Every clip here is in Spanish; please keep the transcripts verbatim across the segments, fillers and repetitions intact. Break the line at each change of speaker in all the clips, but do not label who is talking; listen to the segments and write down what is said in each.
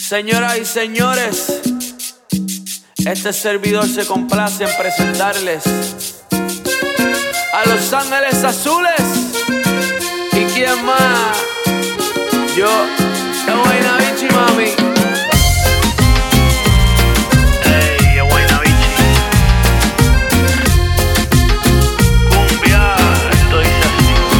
Señoras y señores, este servidor se complace en presentarles a Los Ángeles Azules. ¿Y quién más? Yo, el Guaynabichi, mami.
Ey, el Guaynabichi. Cumbia, esto dice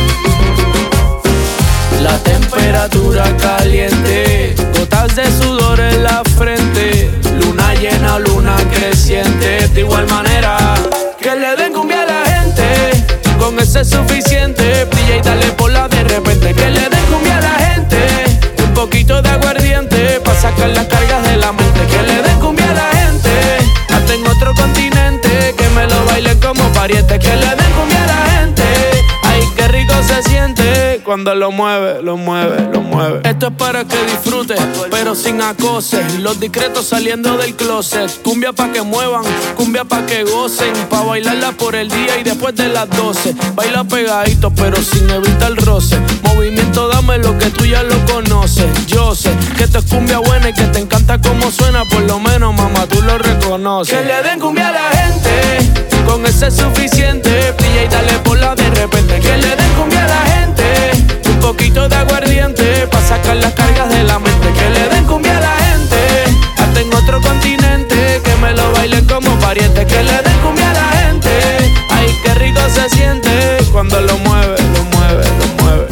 así.
La temperatura caliente, gotas de sudor en la frente, luna llena, luna creciente. De igual manera, que le den cumbia a la gente, con eso es suficiente. Brilla y dale por la de repente. Que le den cumbia a la gente, un poquito de aguardiente, pa' sacar las cargas de la mente. Que le den cumbia a la gente, hasta en otro continente, que me lo bailen como pariente. Que le den cumbia a la gente, ay, qué rico se siente cuando lo mueve, lo mueve, lo mueve. Esto es para que disfrutes, pero sin acoses. Los discretos saliendo del closet. Cumbia pa' que muevan, cumbia pa' que gocen, pa' bailarla por el día y después de las doce. Baila pegadito, pero sin evitar el roce. Movimiento, dame lo que tú ya lo conoces. Yo sé que esto es cumbia buena y que te encanta cómo suena. Por lo menos, mamá, tú lo reconoces. Que le den cumbia a la gente, con eso es suficiente. Brilla y dale por la de repente. Que le den cumbia a la gente, un poquito de aguardiente, pa' sacar las cargas de la mente. Que le den cumbia a la gente, hasta en otro continente, que me lo bailen como pariente. Que le den cumbia a la gente, ay, qué rico se siente cuando lo mueve, lo mueve, lo mueve.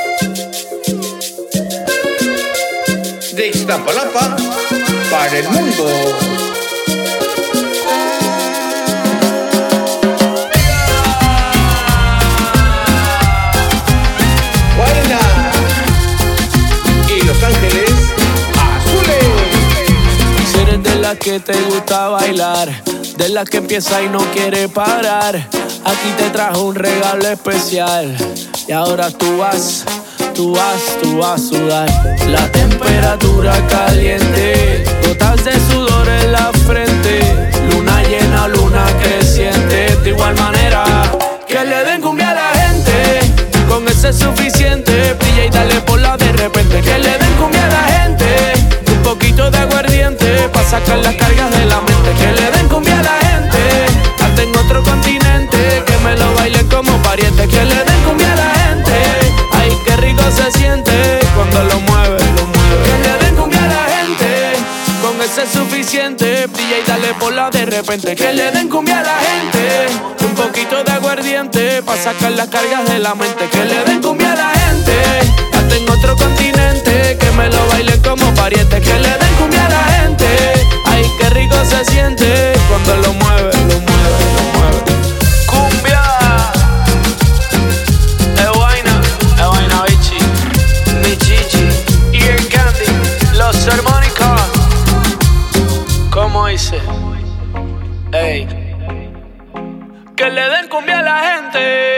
De Iztapalapa para el mundo. Los Ángeles Azules.
Si eres de las que te gusta bailar, de las que empieza y no quiere parar, aquí te trajo un regalo especial. Y ahora tú vas, tú vas, tú vas a sudar. La temperatura caliente, gotas de sudor en la frente, luna llena, luna creciente. De igual manera, que le den cumbia a la gente, con eso es suficiente. Brilla y dale por la de repente. Que le den cumbia a la gente, un poquito de aguardiente, pa' sacar las cargas de la mente. Que le den cumbia a la gente, hasta en otro continente, que me lo bailen como pariente. Que le den cumbia a la gente, ay, qué rico se siente cuando lo mueve, lo mueve. Que le den cumbia a la gente, con eso es suficiente. Brilla y dale por la de repente. Que le den cumbia a la gente, un poquito de aguardiente, pa' sacar las cargas de la mente. Que le den cumbia a la gente, hasta en otro continente, que me lo bailen como pariente. Que le den cumbia a la gente, ay, qué rico se siente cuando lo mueve, lo mueve, lo mueve. Cumbia, el Guayna, el Guaynabichi, mi Chichi y el Candy, los armónicos. ¿Cómo dice? Ey. Que le den cumbia a la gente.